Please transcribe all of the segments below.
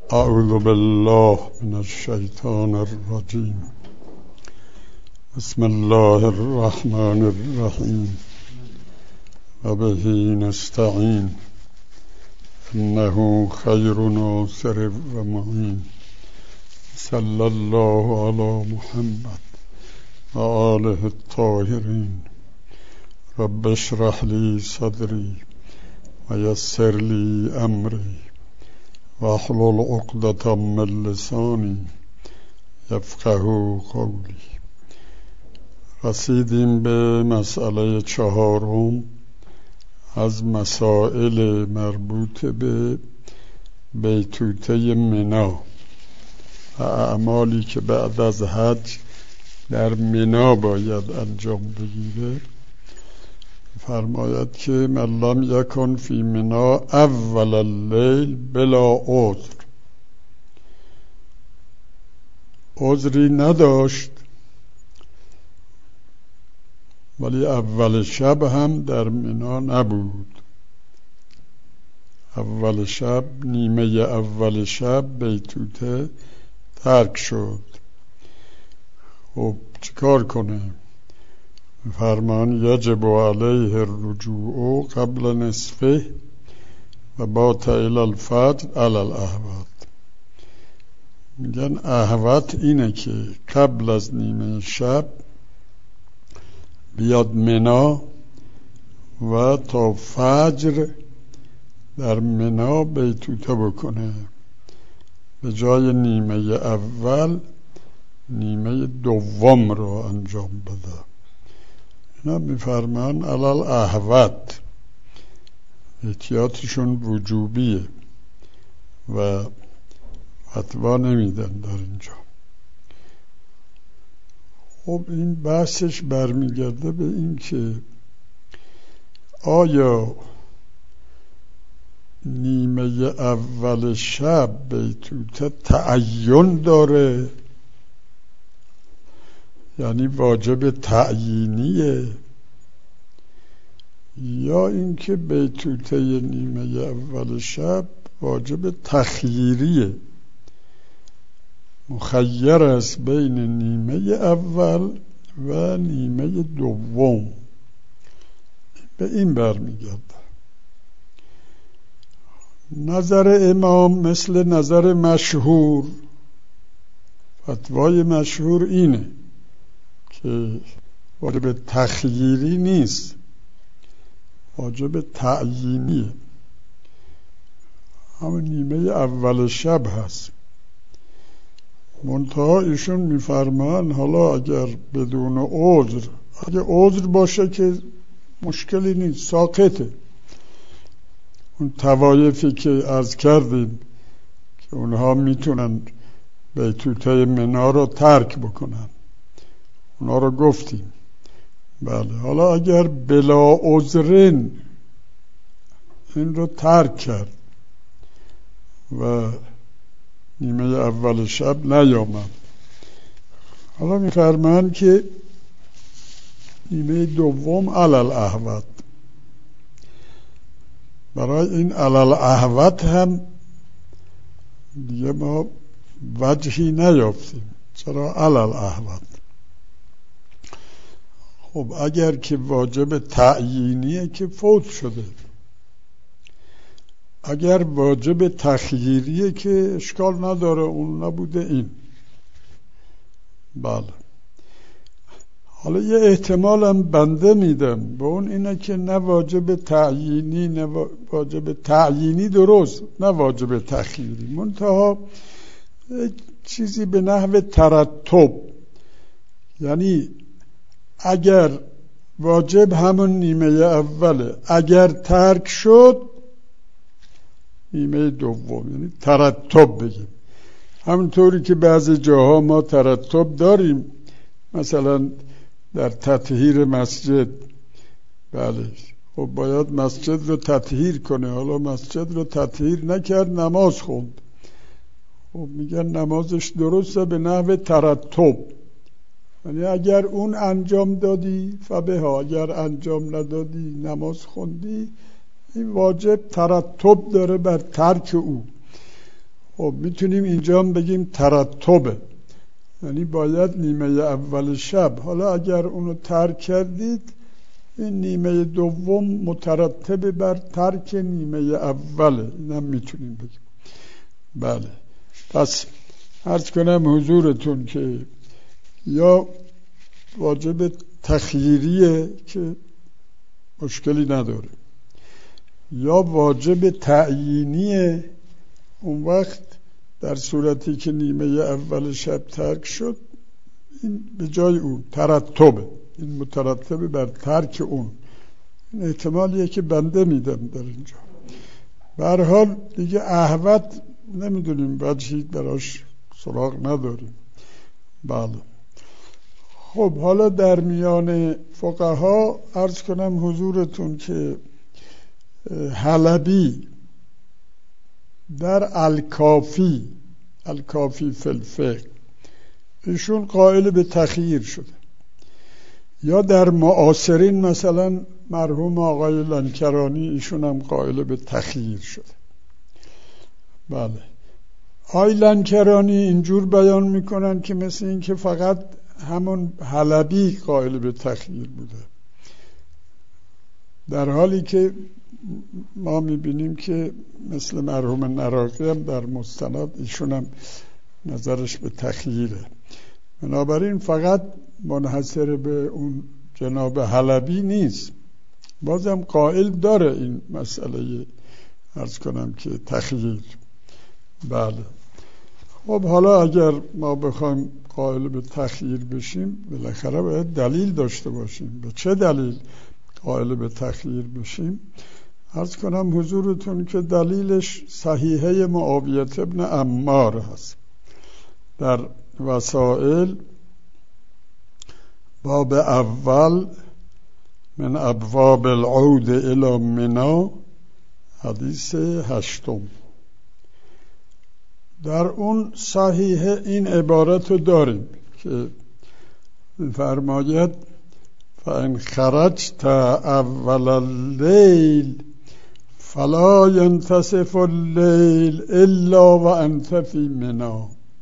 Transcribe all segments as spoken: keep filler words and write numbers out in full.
اعوذ بالله من الشیطان الرجیم. بسم الله الرحمن الرحیم و به نستعین انه خیر ناصر و معین. صلی الله علی محمد و آله الطاهرین. رب اشرح لی صدری و یسر لی امری واحلل عقدة من لسانی یفقهوا قولی. رسیدیم به مسئله چهارم از مسائل مربوط به بیتوته منی و اعمالی که بعد از حج در منی باید انجام بگیره. فرماید که من لم یکن فی منی اول اللیل بلا عذر، عذری نداشت ولی اول شب هم در منی نبود. اول شب، نیمه اول شب بیتوته ترک شد. خب چیکار کنه؟ فرمان یجب علیه الرجوع قبل نصفه و بات الی الفجر علی الاحوط. میگن احوط اینه که قبل از نیمه شب بیاد منی و تا فجر در منی بیتوته بکنه، به جای نیمه اول نیمه دوم رو انجام بده. اینا میفرمان علال احوط، احتیاطشون وجوبیه و فتوا نمیدن در اینجا. خب این بحثش برمیگرده به این که آیا نیمه اول شب بیتوته تعین داره، یعنی واجب تعیینیه، یا اینکه بیتوته نیمه اول شب واجب تخییریه، مخیر است بین نیمه اول و نیمه دوم. به این برمیگرده. نظر امام مثل نظر مشهور، فتوای مشهور اینه که واجب تخییری نیست، واجب تعیینیه، همون نیمه اول شب هست. منتها ایشون میفرمان حالا اگر بدون عذر، اگر عذر باشه که مشکلی نیست، ساقطه. اون توایفی که عرض کردیم که اونها میتونن بیتوته منی رو ترک بکنن، اونا رو گفتیم. بله، حالا اگر بلا عذرین این رو ترک کرد و نیمه اول شب نیامد، حالا میفرمان که نیمه دوم علل احوط. برای این علل احوط هم دیگه ما وجهی نیافتیم. چرا علل احوط؟ خب اگر که واجب تعیینیه که فوت شده، اگر واجب تخییریه که اشکال نداره، اون نبوده این. بله، حالا یه احتمال هم بنده میدم به اون اینه که نه واجب تعیینی، نه واجب تعیینی درست، نه واجب تخییری، منتها چیزی به نحو ترتب، یعنی اگر واجب همون نیمه اوله، اگر ترک شد نیمه دوم، یعنی ترتب بگیم. همونطوری که بعضی جاها ما ترتب داریم، مثلا در تطهیر مسجد، بله خب باید مسجد رو تطهیر کنه، حالا مسجد رو تطهیر نکرد، نماز خوند، خب میگن نمازش درسته به نحو ترتب، یعنی اگر اون انجام دادی فبها، اگر انجام ندادی نماز خوندی، این واجب ترتب داره بر ترک او. خب میتونیم اینجا هم بگیم ترتبه، یعنی باید نیمه اول شب. حالا اگر اونو ترک کردید، این نیمه دوم مترتب بر ترک نیمه اوله، اینم میتونیم بگیم. بله، پس عرض کنم حضورتون که یا واجب تخییریه که مشکلی نداره، یا واجب تعیینیه. اون وقت در صورتی که نیمه اول شب ترک شد، این به جای اون ترتبه، این مترتب بر ترک اون. این احتمالیه که بنده میدم در اینجا. به هر حال دیگه احوط نمیدونیم، وجهی براش سراغ نداریم. بله. خب حالا در میان فقها عرض کنم حضورتون که حلبی در الکافی الکافی فی الفقه ایشون قائل به تخییر شده، یا در معاصرین مثلا مرحوم آقای لنکرانی ایشون هم قائل به تخییر شده. بله، آقای لنکرانی اینجور بیان میکنن که مثل این که فقط همون حلبی قائل به تخییر بوده، در حالی که ما میبینیم که مثل مرحوم نراقی هم در مستند ایشون هم نظرش به تخییره. بنابراین فقط منحصر به اون جناب حلبی نیست، بازم قائل داره این مسئله عرض کنم که تخییر. بله. خب حالا اگر ما بخوایم قائل به تخییر بشیم، بالاخره باید دلیل داشته باشیم. به چه دلیل قائل به تخییر بشیم؟ عرض کنم حضورتون که دلیلش صحیحه معاویه ابن عمار هست. در وسائل باب اول من ابواب العود الی منی، حدیث هشتم، در اون صحیحه این عبارت رو داریم که فرماید فان خرجت اول اللیل فلا ينتصف اللیل الا وانت فی منی.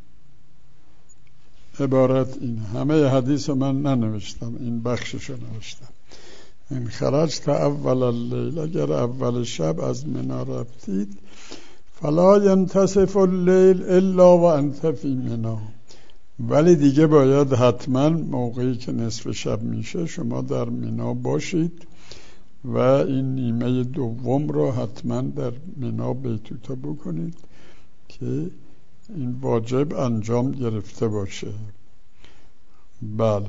عبارت این، همه حدیث رو من ننوشتم، این بخشش رو نوشتم. این خرجت اول اللیل، اگر اول شب از منی رفتید، فلا ینتصف اللیل الا و انت فی منی، ولی دیگه باید حتما موقعی که نصف شب میشه شما در منی باشید و این نیمه دوم رو حتما در منی بیتوتا بکنید که این واجب انجام گرفته باشه. بله.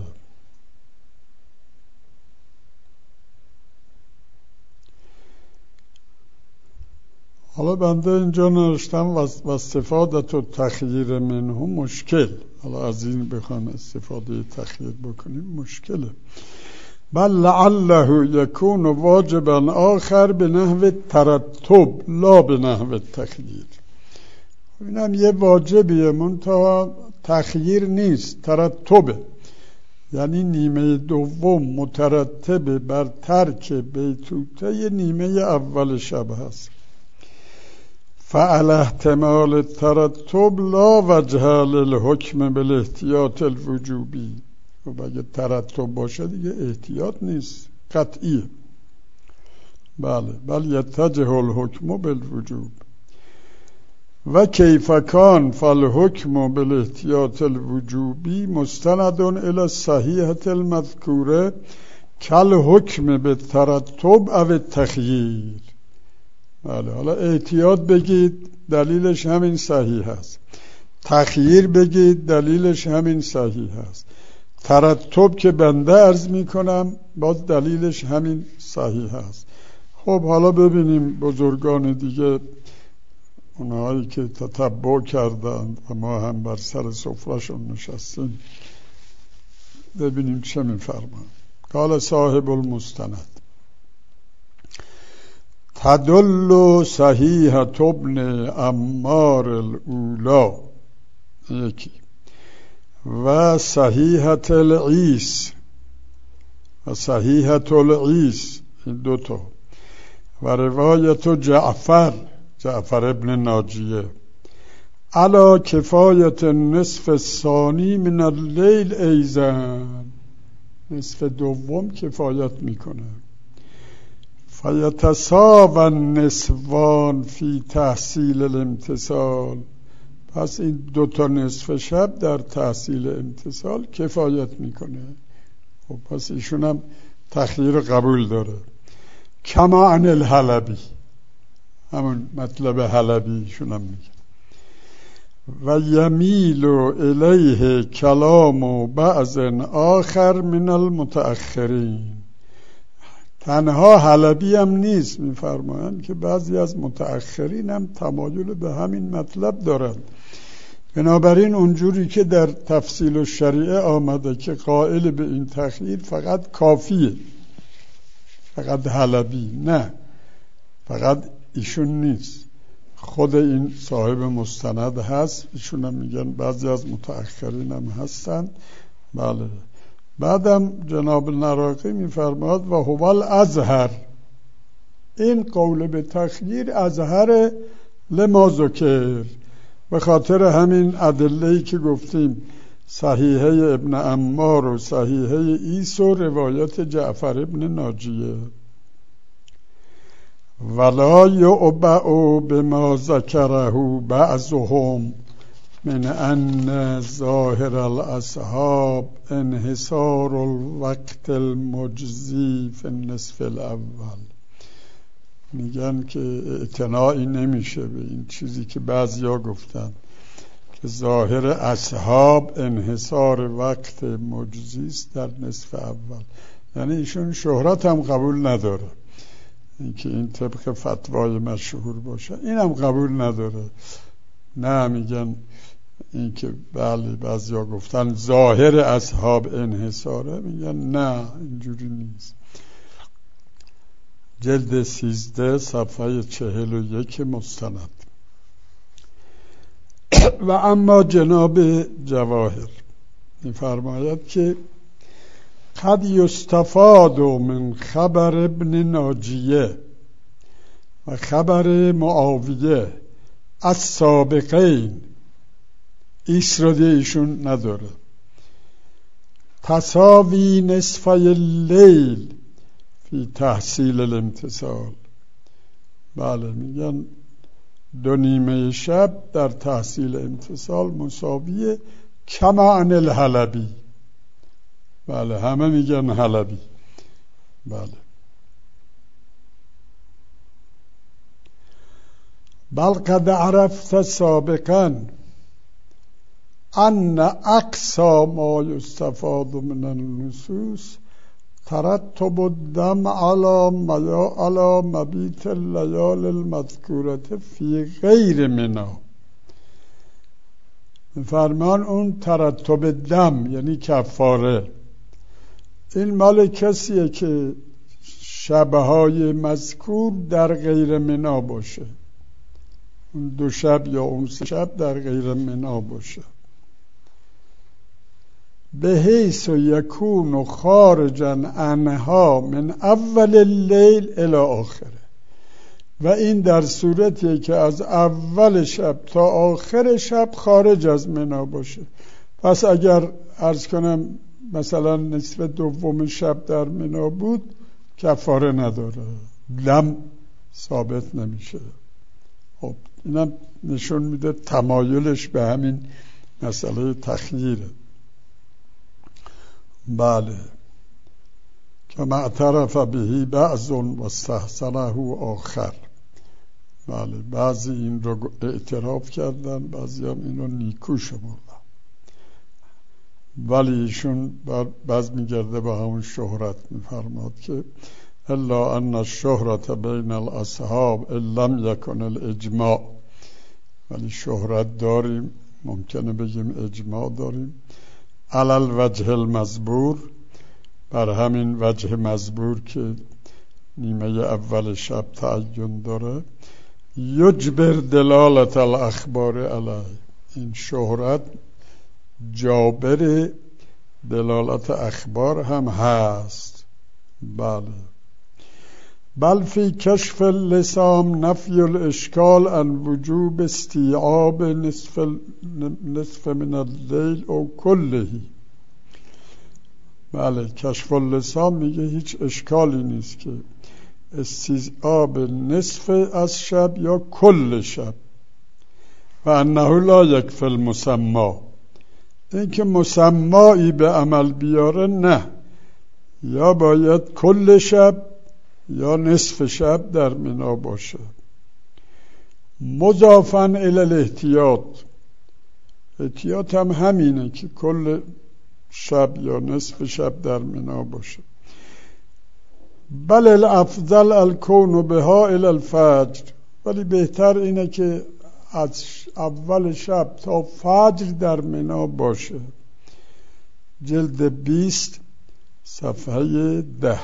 حالا بنده اینجا نوشتم و استفاده و تخییر منه مشکل. حالا از این بخوام استفاده تخییر بکنیم مشکله. بل لعله یکون واجبا آخر به نحو ترتب لا به نحو تخییر. اینم یه واجبیه منتها تخییر نیست، ترتبه، یعنی نیمه دوم مترتب بر ترک بیتوته یه نیمه اول شب هست. فعل احتمال الترتب لا وجه للحکم بالاحتیاط الوجوبی. و اگه ترتب باشه دیگه احتیاط نیست، قطعیه. بله، بل یتجه الحکم بالوجوب و کیف کان فالحکم بالاحتیاط الوجوبی مستند الی الصحیحة المذکوره کل حکم بالترتب او التخییر. بله، حالا احتیاط بگید دلیلش همین صحیح هست، تخییر بگید دلیلش همین صحیح هست، ترتب که بنده عرض می کنم باز دلیلش همین صحیح هست. خب حالا ببینیم بزرگان دیگه، اونهایی که تتبع کردند و ما هم بر سر سفرهشون نشستیم، ببینیم چه می فرمان. قال صاحب المستند تدل صحیحة ابن عمار الاولا یکی و صحیحة العیس و صحیحة العیس این دوتا و روایت جعفر جعفر ابن ناجیه علا کفایت نصف ثانی من اللیل ایزن، نصف دوم کفایت میکنه. فیتساوی النصفان فی تحصیل الامتصال، پس این دوتا نصف شب در تحصیل امتصال کفایت میکنه. خب پس ایشون هم تخییر قبول داره. کما عن الحلبی، همون مطلب حلبی ایشون هم میگه. و یمیل الیه کلام بعض آخر من المتأخرین، تنها حلبی هم نیست، میفرمایند که بعضی از متأخرین هم تمایل به همین مطلب دارند. بنابراین اونجوری که در تفصیل الشریعه آمده که قائل به این تخییر فقط کافیه، فقط حلبی نه، فقط ایشون نیست، خود این صاحب مستند هست، ایشون هم میگن بعضی از متأخرین هم هستن. بله. بعدم جناب نراقی میفرماد و هو الازهر، این قول به تخییر ازهر لما ذکر، به خاطر همین ادله‌ای که گفتیم، صحیحه ابن عمار و صحیحه ایس و روایت جعفر ابن ناجیه. ولا یعبأ بما ذکره بعضهم من ان ظاهر الاصحاب انحصار الوقت المجزی فی النصف الاول. میگن که اعتناعی نمیشه به این چیزی که بعضیا گفتن که ظاهر اصحاب انحصار وقت مجزی است در نصف اول، یعنی ایشون شهرت هم قبول نداره، اینکه این طبق فتوای مشهور باشه این هم قبول نداره. نه، میگن این که بله بعضیا گفتن ظاهر اصحاب انحصاره، میگن نه اینجوری نیست. جلد سیزده صفحه چهل و یک مستند. و اما جناب جواهر میفرماید که قد یستفاد من خبر ابن ناجیه و خبر معاویه از سابقین، ایسرادی ایشون نداره، تساوی نصف اللیل فی تحصیل الامتصال. بله، میگن دو نیمه شب در تحصیل امتصال مساویه کما عن الحلبی. بله، همه میگن حلبی. بله. بل قد عرفت سابقا ان اقصى ما یستفاد من النصوص ترتب الدم على على مبیت الليال المذکورة فی غیر منا. فرمان اون ترتب دم یعنی کفاره، این مال کسیه که شبهای مذکور در غیر منا باشه، اون دو شب یا اون سه شب در غیر منا باشه، به حیث یکون خارجا عنها من اول اللیل الی آخره، و این در صورتیه که از اول شب تا آخر شب خارج از منا باشه. پس اگر عرض کنم مثلا نصف دوم شب در منا بود کفاره نداره، دم ثابت نمیشه. خب اینم نشون میده تمایلش به همین مسئله تخییره. بله، که معترف بهی بعض و استحسنه آخر. بله، بعضی این رو اعتراف کردن، بعضی هم این رو نیکو شمردن، ولی ایشون بعض میگرده به همون شهرت. میفرماد که الا ان الشهرت بین الاصحاب ان لم یکن الاجماع، ولی شهرت داریم، ممکنه بگیم اجماع داریم، علی الوجه المزبور، بر همین وجه مزبور که نیمه اول شب تعین داره، یجبر دلالت الاخبار علیه، این شهرت جابر دلالت اخبار هم هست. بله. بل فی کشف اللسام نفی الاشکال عن وجوب استیعاب نصف, نصف من اللیل او کلهی. بله، کشف اللسام میگه هیچ اشکالی نیست که استیعاب نصف از شب یا کل شب. و انه لا یکفی المسما، این که مسمایی به عمل بیاره نه، یا باید کل شب یا نصف شب در مینا باشه. مضافاً الی الاحتیاط، احتیاط هم همینه که کل شب یا نصف شب در مینا باشه. بل الافضل الکون بها الی الفجر، ولی بهتر اینه که از اول شب تا فجر در مینا باشه. جلد بیست صفحه ده.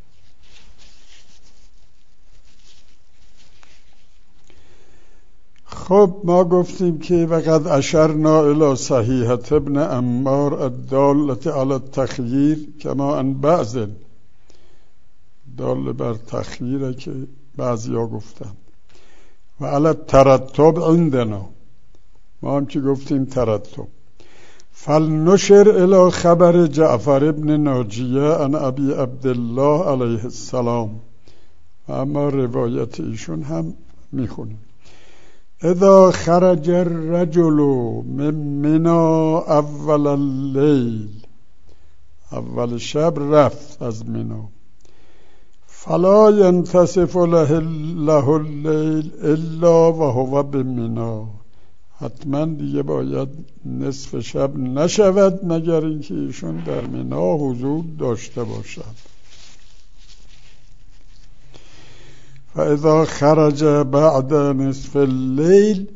خب ما گفتیم که وقد اشرنا الی صحیحة ابن عمار الدالة علی التخییر کما ان بعض، دال بر تخییره که بعضیا گفتن، و علی الترتب عندنا، ما هم که گفتیم ترتب. فلنشر الی خبر جعفر ابن ناجیه عن ابی عبدالله علیه السلام، اما روایت ایشون هم میخونیم. اذا خرج الرجل من منا اول اللیل، اول شب رفت از منا، فلا ینتصف له له اللیل الا وهو بمنا، حتما دیگه باید نصف شب نشود مگر اینکه ایشون در منا حضور داشته باشد. فاذا خرج بعد نصف اللیل،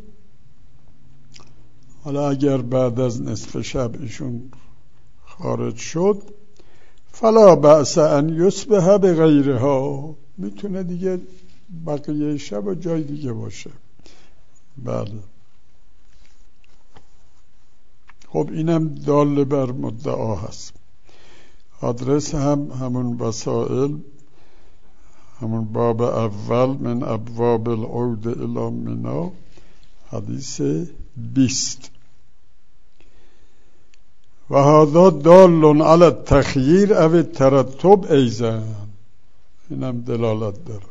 حالا اگر بعد از نصف شب ایشون خارج شد، فلا بأس ان یصبح بغیرها، میتونه دیگه بقیه شب و جای دیگه باشه. بله، خب اینم دال بر مدعا هست. آدرس هم همون وسائل، همون باب اول من ابواب العود الی منا، حدیث بیست. و هذا دال علی التخییر او الترتب ایضا، اینم دلالت داره.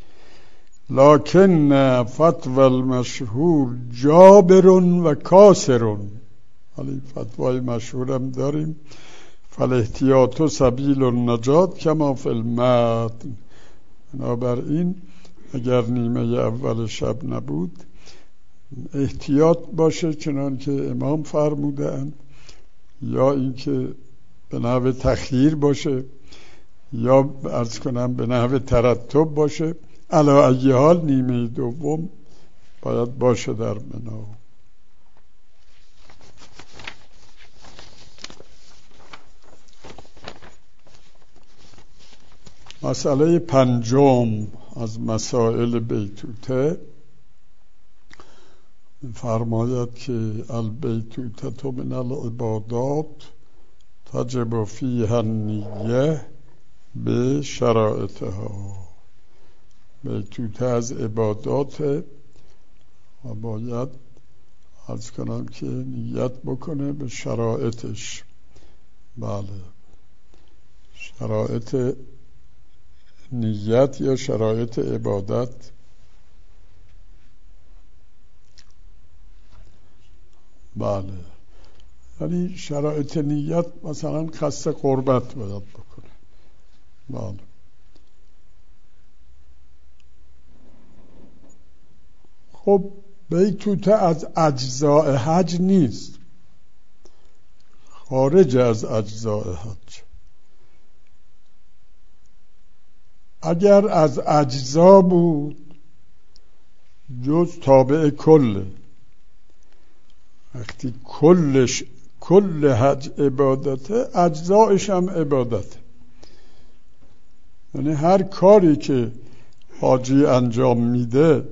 لکن فتوى المشهور جابر و کاسر، ولی فتوای مشهورم داریم، فالاحتیاط سبیل النجات کما فی المتن. بنابراین اگر نیمه اول شب نبود احتیاط باشه چنان که امام فرمودند، یا اینکه به نحو تخییر باشه، یا عرض کنم به نحو ترتب باشه. علی ای حال نیمه دوم باید باشه در منا. مسئله پنجم از مسائل بیتوته فرماید که البیتوته من العبادات تجب فیها النیه به شرائطها. بیتوته از عبادات و باید عرض کنم که نیت بکنه به شرائطش. بله، شرایط نیت یا شرایط عبادت. بله، یعنی شرایط نیت مثلا قصد قربت باید بکنه. بله. خب بیتوته از اجزاء حج نیست، خارج از اجزاء حج. اگر از اجزا بود جز تابع کله. وقتی کلش کل حج عبادته، اجزایش هم عبادته. یعنی هر کاری که حاجی انجام میده،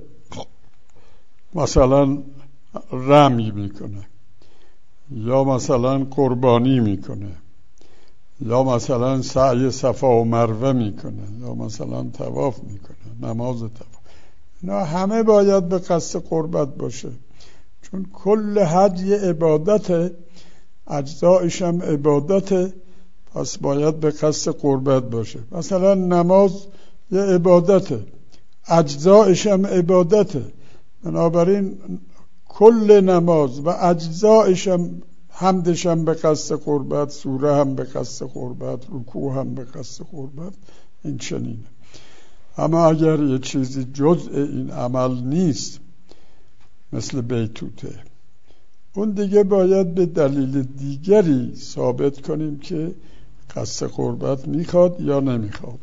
مثلا رمی میکنه، یا مثلا قربانی میکنه، یا مثلا سعی صفا و مروه میکنه، یا مثلا طواف میکنه، نماز طواف، اینا همه باید به قصد قربت باشه، چون کل حج یه عبادته، اجزایش هم عبادته، پس باید به قصد قربت باشه. مثلا نماز یه عبادته، اجزایش هم عبادته، بنابراین کل نماز و اجزایش هم، حمدش هم به قصد قربت، سوره هم به قصد قربت، رکوع هم به قصد قربت، این چنینه. اما اگر یه چیزی جزء این عمل نیست مثل بیتوته، اون دیگه باید به دلیل دیگری ثابت کنیم که قصد قربت میخواد یا نمیخواد.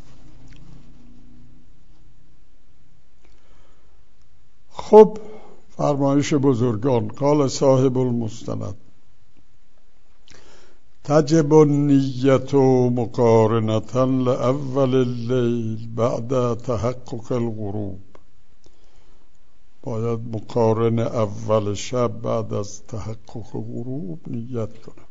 خب فرمایش بزرگان، قال صاحب المستند تجب النیت مقارنة لأول الليل بعد تحقق الغروب، باید مقارن اول شب بعد از تحقق غروب نیت کنم.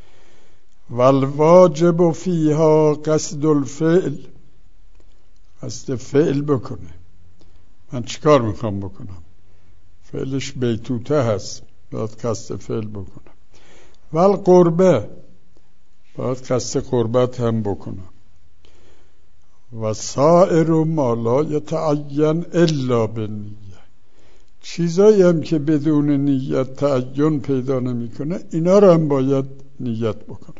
والواجب فیها قصد الفعل، قصد فعل بکنه. من چیکار میخوام بکنم؟ فعلش بیتوته هست، باید قصد فعل بکنم. والقربه، باید قصد قربت هم بکنم. و سائر ما لا یتعین الا بالنیه، چیزایی هم که بدون نیت تعین پیدا نمیکنه اینا رو هم باید نیت بکنم.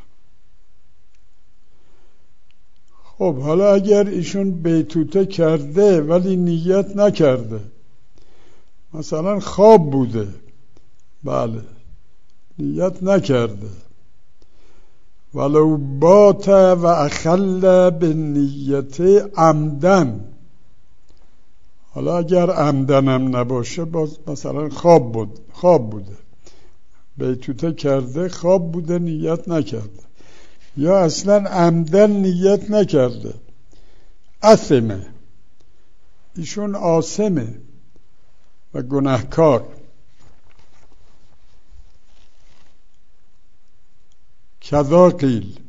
خب حالا اگر ایشون بیتوته کرده ولی نیت نکرده، مثلا خواب بوده، بله نیت نکرده، ولو بات و اخل به نیت عمدن، حالا اگر عمدن هم نباشه باز مثلا خواب بود، خواب بوده، بیتوته کرده، خواب بوده، نیت نکرده، یا اصلا عمدن نیت نکرده، اثمه، ایشون آثمه و گناهکار. کذا قیل،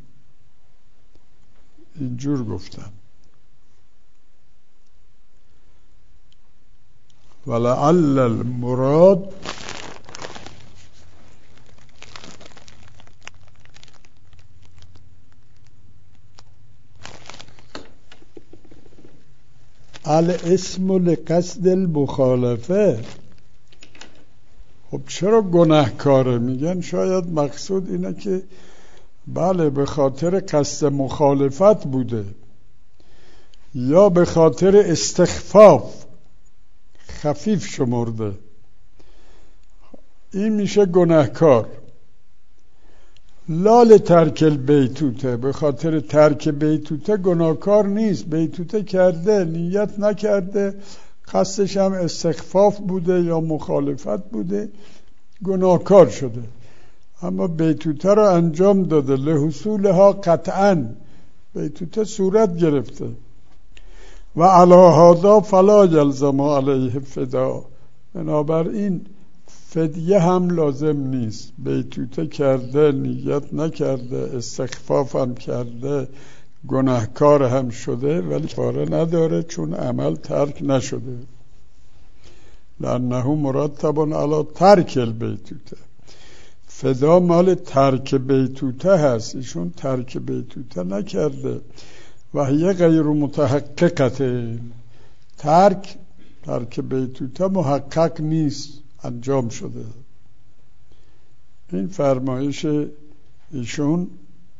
اینجور گفتن. ولعل المراد الاسم لقصد المخالفه. خب چرا گناهکاره؟ میگن شاید مقصود اینه که بله به خاطر قصد مخالفت بوده، یا به خاطر استخفاف خفیف شمرده، این میشه گناهکار. لال ترک البیتوته، به خاطر ترک بیتوته گناهکار نیست، بیتوته کرده، نیت نکرده، قصدش هم استخفاف بوده یا مخالفت بوده، گناهکار شده. اما بیتوته رو انجام داده، لحصولها قطعاً بیتوته صورت گرفته. و علی هذا فلا یلزم علیه فدا، بنابراین فدیه هم لازم نیست. بیتوته کرده، نیت نکرده، استخفاف هم کرده، گناهکار هم شده، ولی کفاره نداره چون عمل ترک نشده. لانه مرتب علی ترک البیتوته، فدا مال ترک بیتوته هست، ایشون ترک بیتوته نکرده. و هی غیر متحققته، ترک ترک بیتوته محقق نیست، انجام شده. این فرمایش ایشون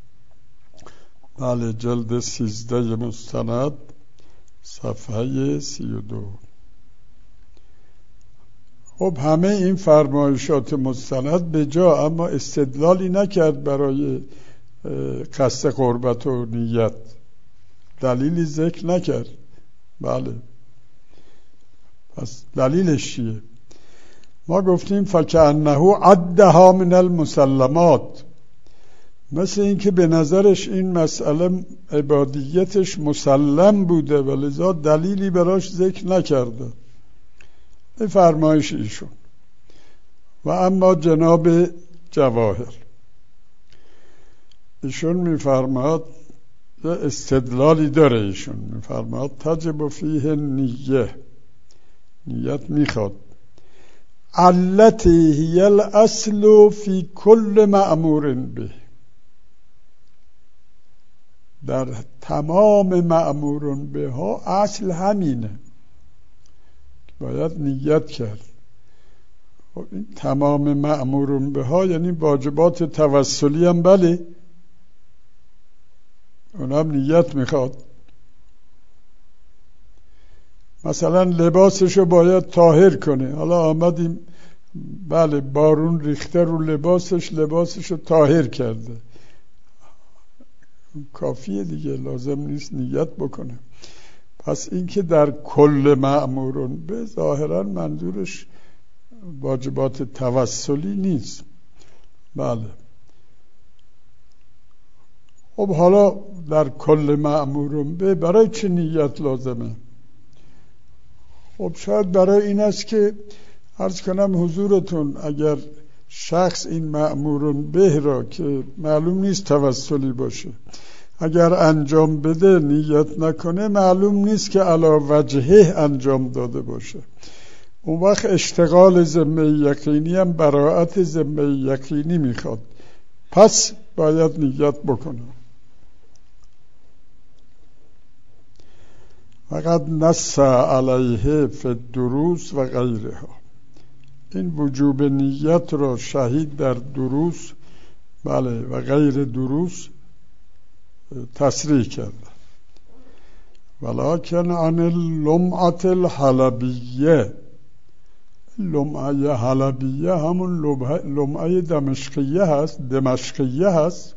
بله جلد سیزده مستند صفحه سی و دو. خب همه این فرمایشات مستند به جا، اما استدلالی نکرد برای قصد قربت و نیت، دلیلی ذکر نکرد. بله پس دلیلش چیه؟ ما گفتیم فکأنه عدها من المسلمات، مثل این که به نظرش این مسئله عبادیتش مسلم بوده و لذا دلیلی براش ذکر نکرده. به فرمایش ایشون. و اما جناب جواهر ایشون میفرماد استدلالی داره، ایشون میفرماد تجب فیه نیه، نیت میخواد. علتی هی الاصل فی کل مأمور به، در تمام مأمور به ها اصل همینه، باید نیت کرد. این تمام مأمور به ها یعنی واجبات توسلی هم، بله اونم نیت میخواد. مثلا لباسشو باید طاهر کنه، حالا آمدیم بله بارون ریخته رو لباسش، لباسشو طاهر کرده، کافیه دیگه، لازم نیست نیت بکنه. پس این که در کل مأمورون به ظاهرا منظورش واجبات توسلی نیست. بله خب حالا در کل مأمورون به برای چه نیت لازمه؟ خب شاید برای این است که عرض کنم حضورتون اگر شخص این مأمورون به را که معلوم نیست توسلی باشه اگر انجام بده نیت نکنه، معلوم نیست که علی وجهه انجام داده باشه. اون وقت اشتغال ذمه یقینی هم براءت ذمه یقینی میخواد، پس باید نیت بکنه. فقط نص علیه فی الدروس و غیرها، این وجوب نیت را شهید در دروس بله و غیر دروس تصریح کرده. ولکن عن اللمعة الحلبیه، لمعه حلبیه همون لمعه دمشقیه هست، دمشقیه هست،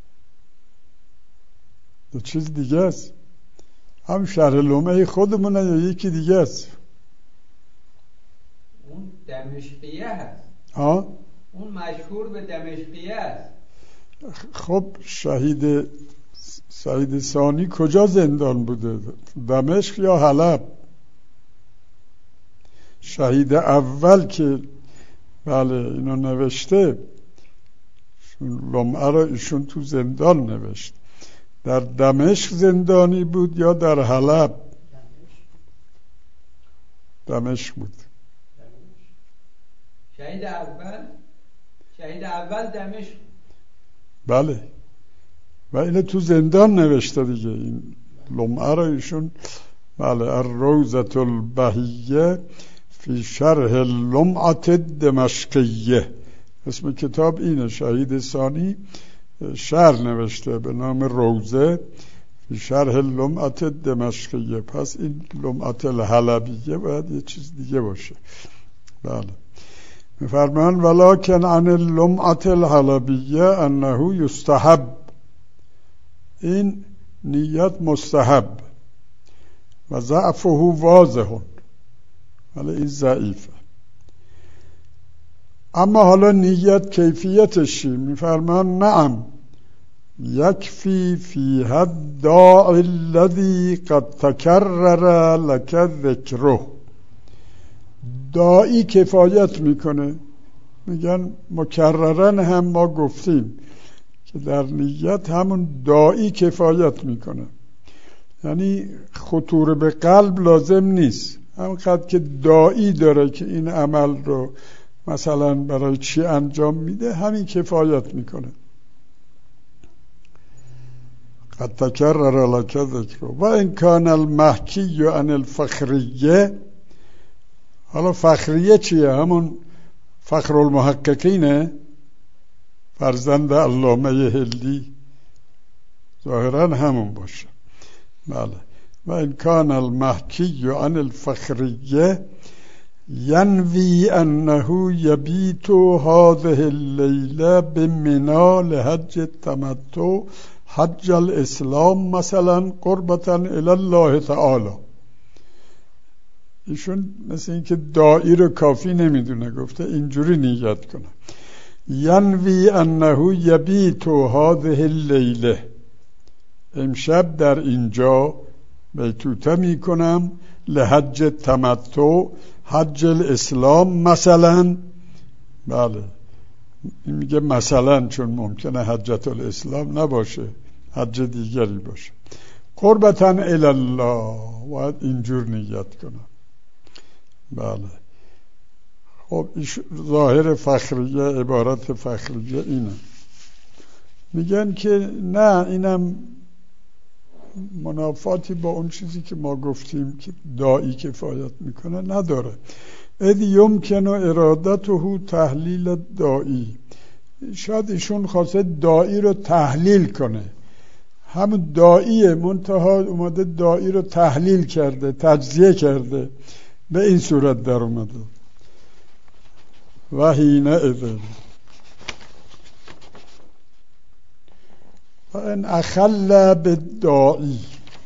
دو چیز دیگه است. هم شهر لمعه خودمونه یا یکی دیگه است؟ اون دمشقیه هست. ها؟ اون مشهور به دمشقیه است. خب شهید سعید ثانی کجا زندان بوده؟ دمشق یا حلب؟ شهید اول که بله اینو نوشته لمعه را ایشون تو زندان نوشت، در دمشق زندانی بود یا در حلب؟ دمشق بود. شهید اول شهید اول دمشق، بله، و اینو تو زندان نوشته دیگه. این لمعه را ایشون بله الروضة البهیه فی شرح اللمعة دمشقیه، اسم کتاب اینه. شهید ثانی شرح نوشته به نام روضه فی شرح اللمعة دمشقیه، پس این لمعة الحلبیه باید یه چیز دیگه باشه. بله میفرمان ولکن عن اللمعة الحلبیه انه یستحب، این نیت مستحب و ضعفه واضح، ولی این ضعیفه. اما حالا نیت کیفیتشی؟ میفرمان نعم یکفی فی حد داعی الذی قد تکرر لک ذکره، داعی کفایت میکنه. میگن مکررن هم ما گفتیم که در نیت همون داعی کفایت میکنه، یعنی خطور به قلب لازم نیست، همونقدر که داعی داره که این عمل رو مثلا برای چی انجام میده همین کفایت میکنه. قد تکرر لک ذکره و ان کان المحکی عن الفخریه. حالا فخریه چیه؟ همون فخر المحققینه، فرزند علامه هلی، ظاهرا همون باشه. بله و ان کان المحکی عن الفخریه ینوی انه یبیت هذه اللیله بمنی لحج التمتع حج الاسلام مثلا قربتا الی الله تعالی. ایشون مثل این که داعی رو کافی نمیدونه، گفته اینجوری نیت کنه ینوی انه یبیت هذه اللیله، امشب در اینجا بیتوته میکنم لحج تمتع حج الاسلام مثلا. بله این میگه مثلا، چون ممکنه حجت الاسلام نباشه، حج دیگری باشه. قربتاً الی الله، باید اینجور نیت کنم. بله. خب ظاهر فخریه، عبارت فخریه اینه. میگن که نه، اینم منافاتی با اون چیزی که ما گفتیم که داعی کفایت میکنه نداره. اذ یمکن ارادته تحلیل داعی، شاید ایشون خواسته داعی رو تحلیل کنه، همون داعیه، منتها اومده داعی رو تحلیل کرده، تجزیه کرده، به این صورت در اومده. و حین اذن و ان اخل بالداعی،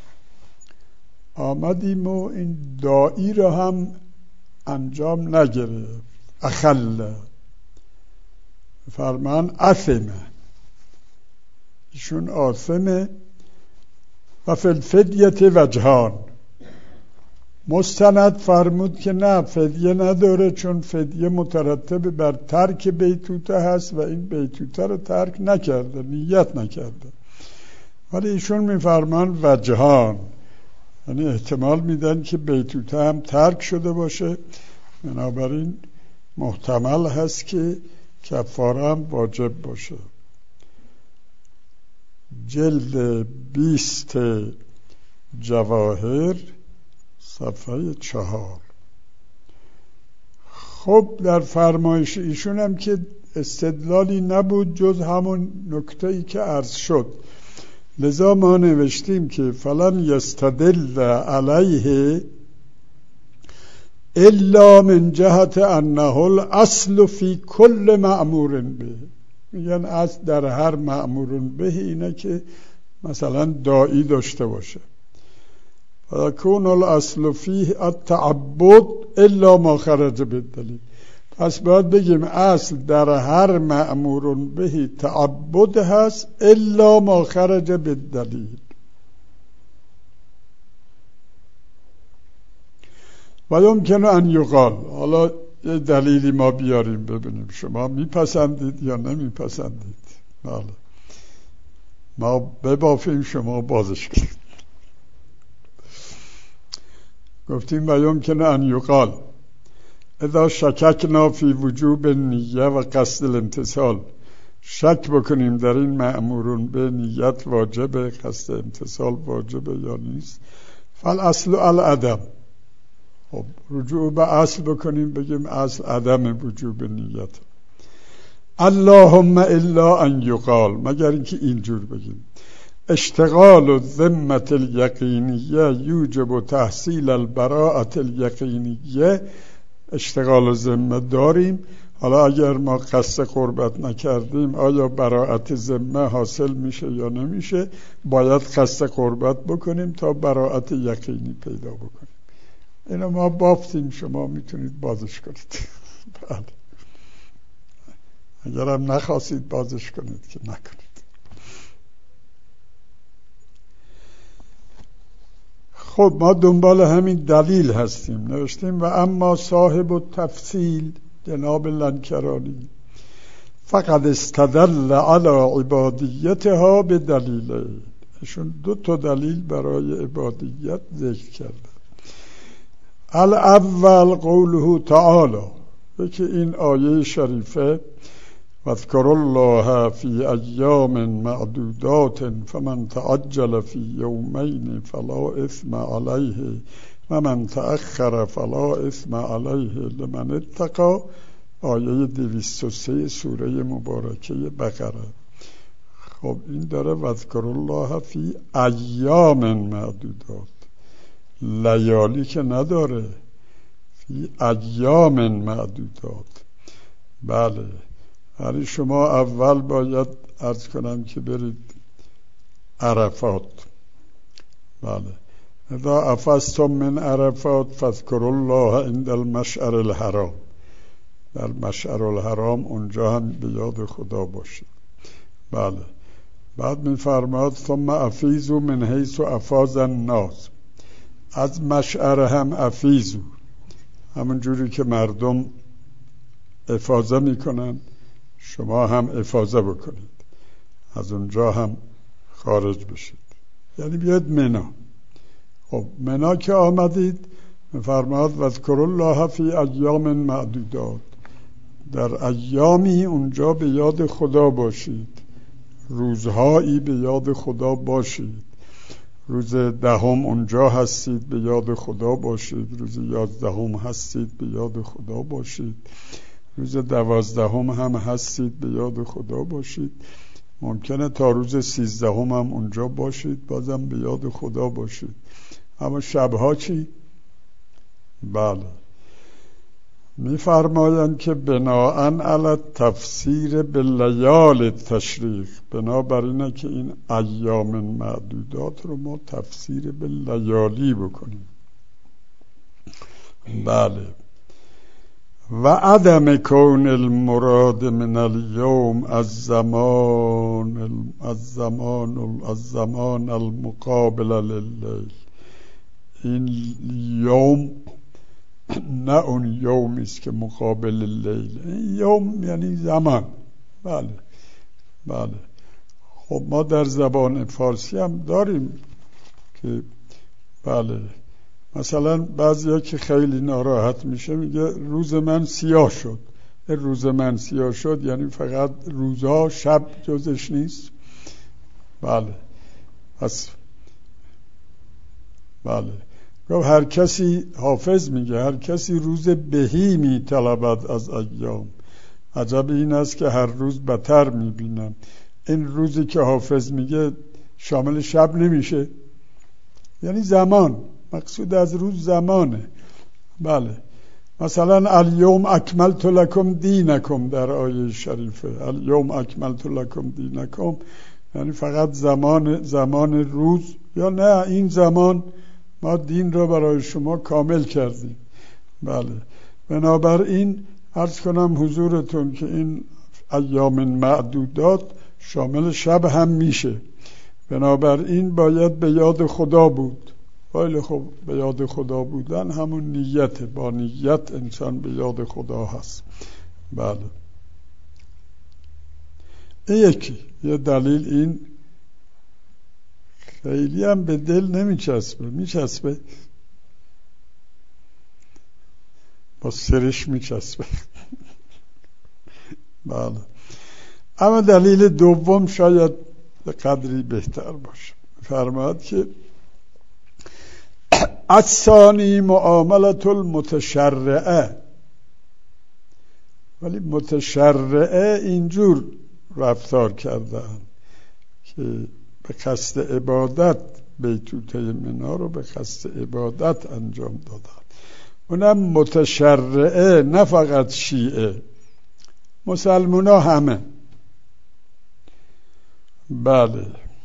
آمدیم و این داعی رو هم انجام نگرفت. اخل فرمان اثمه، ایشون آثمه. و فی الفدیت وجهان، مستند فرمود که نه، فدیه نداره، چون فدیه مترتب بر ترک بیتوته هست و این بیتوته رو ترک نکرده، نیت نکرده. ولی ایشون میفرمان وجهان، یعنی احتمال میدن که بیتوته هم ترک شده باشه، بنابراین محتمل هست که کفاره هم واجب باشه. جلد بیست جواهر صفحه چهار. خب در فرمایش ایشون هم که استدلالی نبود جز همون نکته‌ای که عرض شد، لذا ما نوشتیم که فلن یستدل علیه الا من جهت انه الاصل فی کل مأمور به. میگن اصل در هر مأمور به اینه که مثلا داعی داشته باشه. فکون الاصل فیه التعبد الا ما خرج بالدلیل. پس باید بگیم اصل در هر مأمور به تعبد هست الا ما خرج بالدلیل. و یمکن ان یقال، حالا یه دلیلی ما بیاریم ببینیم شما میپسندید یا نمیپسندید. بله، ما ببافیم شما بازش کنید. گفتیم و یمکن ان یقال اذا شککنا فی وجوب نیه و قصد الامتثال، شک بکنیم در این مأمورون به نیت واجبه، قصد امتثال واجبه یا نیست، فالاصل العدم. خب رجوع به اصل بکنیم، بگیم اصل عدم وجوب نیت. اللهم الا ان یقال، مگر اینکه اینجور بگیم اشتغال الذمة الیقینیه یوجب تحصیل البراءة الیقینیه. اشتغال ذمه داریم، حالا اگر ما قصد قربت نکردیم آیا براءت ذمه حاصل میشه یا نمیشه؟ باید قصد قربت بکنیم تا براءت یقینی پیدا بکنیم. اینو ما بافتیم، شما میتونید بازش کنید. بله، اگر هم نخواستید بازش کنید که نکنید. خب ما دنبال همین دلیل هستیم. نوشتیم و اما صاحب التفصیل جناب لنکرانی فقط استدل علی عبادیتها به دلیله. ایشون دو تا دلیل برای عبادیت ذکر کرده. الاول قوله تعالی، یکی این آیه شریفه واذکروا الله فی ایام معدودات فمن تعجل فی یومین فلا اثم علیه و من تأخر فلا اثم علیه لمن اتقی. آیه دویست و سه سوره مبارکه بقره. خب این داره واذکروا الله فی ایام معدودات، لیالی که نداره، فی ایام معدودات. بله، یعنی شما اول باید عرض کنم که برید عرفات. بله، اذا افضتم من عرفات فاذکروا الله عند المشعر الحرام. در مشعر الحرام اونجا هم به یاد خدا باشید. بله، بعد میفرماد ثم افیضوا من حیث افاض الناس، از مشعر هم افیضوا، همون جوری که مردم افاضه میکنن شما هم افاضه بکنید، از اونجا هم خارج بشید، یعنی بیاید منا. خب منا که آمدید میفرماد واذکروا الله فی ایام معدودات، در ایامی اونجا به یاد خدا باشید، روزهایی به یاد خدا باشید. روز دهم اونجا هستید به یاد خدا باشید، روز یازدهم هستید به یاد خدا باشید، روز دوازدهم هم هستید به یاد خدا باشید. ممکنه تا روز سیزدهم هم اونجا باشید، بازم به یاد خدا باشید. اما شبها چی؟ بله، می‌فرمایند که بناءً علی تفسیر باللیال تشریق، بنابراینه که این ایام معدودات رو ما تفسیر باللیالی بکنیم. بله. و عدم کون المراد من اليوم از زمان از زمان از زمان المقابل لللیل، این یوم نه اون یومی است که مقابل لیل، این یوم یعنی زمان. بله بله. خب ما در زبان فارسی هم داریم که بله، مثلا بعضیا که خیلی ناراحت میشه میگه روز من سیاه شد. روز من سیاه شد یعنی فقط روزها، شب جزش نیست. بله پس بله، گفت هر کسی، حافظ میگه هر کسی روز بهی میطلبد از ایام، عجب این است که هر روز بتر میبینم. این روزی که حافظ میگه شامل شب نمیشه، یعنی زمان، مقصود از روز زمانه. بله، مثلا الیوم اکملت لکم دینکم در آیه شریفه، الیوم اکملت لکم دینکم یعنی فقط زمان زمان روز، یا نه این زمان ما دین را برای شما کامل کردیم. بله، بنابراین عرض کنم حضورتون که این ایام معدودات شامل شب هم میشه، بنابراین باید به یاد خدا بود. خیلی خوب، به یاد خدا بودن همون نیته، با نیت انسان به یاد خدا هست. بله، این یکی یه دلیل. این خیلی هم به دل نمیچسبه، میچسبه با سرش میچسبه. بله، اما دلیل دوم شاید به قدری بهتر باشه. فرماد که الثانی معاملت المتشرعه، ولی متشرعه اینجور رفتار کردن که به قصد عبادت بیتوته منا رو به قصد عبادت انجام دادن. اونم متشرعه، نه فقط شیعه، مسلمان ها همه. بله،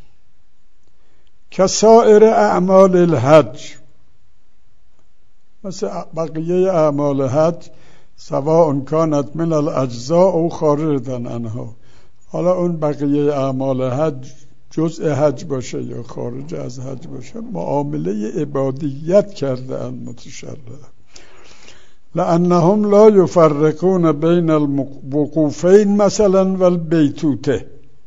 کسائر اعمال الحج، مثل بقیه اعمال حج، سواء کانت من الاجزاء او خارجا عنها. حالا اون بقیه اعمال حج جزء حج باشه یا خارج از حج باشه، معامله عبادیت کرده ان متشرع، لانهم لا یفرقون بین الوقوفین مثلا و البیتوته.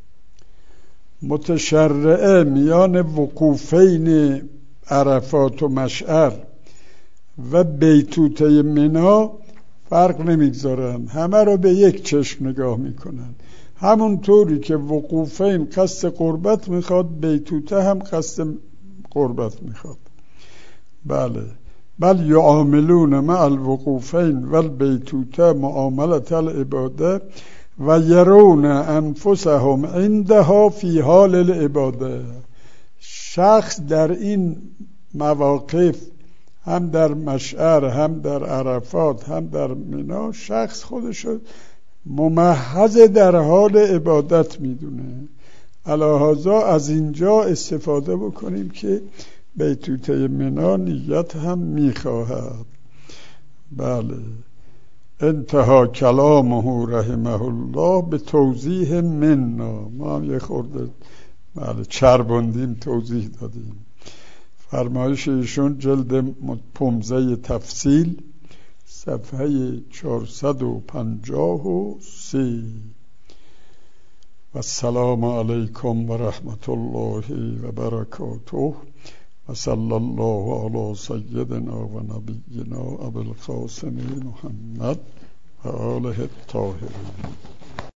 متشرعه میان وقوفین عرفات و مشعر و بیتوته منا فرق نمیگذارن، همه رو به یک چشم نگاه میکنن. همون طوری که وقوفین قصد قربت میخواد، بیتوته هم قصد قربت میخواد. بله، بل یعاملون مع الوقوفین و البیتوته معاملت العباده و یرون انفسهم عندها فی حال العباده. شخص در این مواقف، هم در مشعر، هم در عرفات، هم در منا، شخص خودشو ممحض در حال عبادت میدونه. علاهذا از اینجا استفاده بکنیم که بیتوته منا نیت هم میخواهد. بله، انتها کلامه رحمه الله به توضیح منا. ما هم یه خورده بله چربندیم، توضیح دادیم. فرمایش ایشون جلد پانزده تفصیل، صفحه چهارصد و پنجاه و سه. و السلام علیکم و رحمت الله و برکاته و صلی الله علی سیدنا و نبینا ابوالقاسم محمد و آله الطاهرین.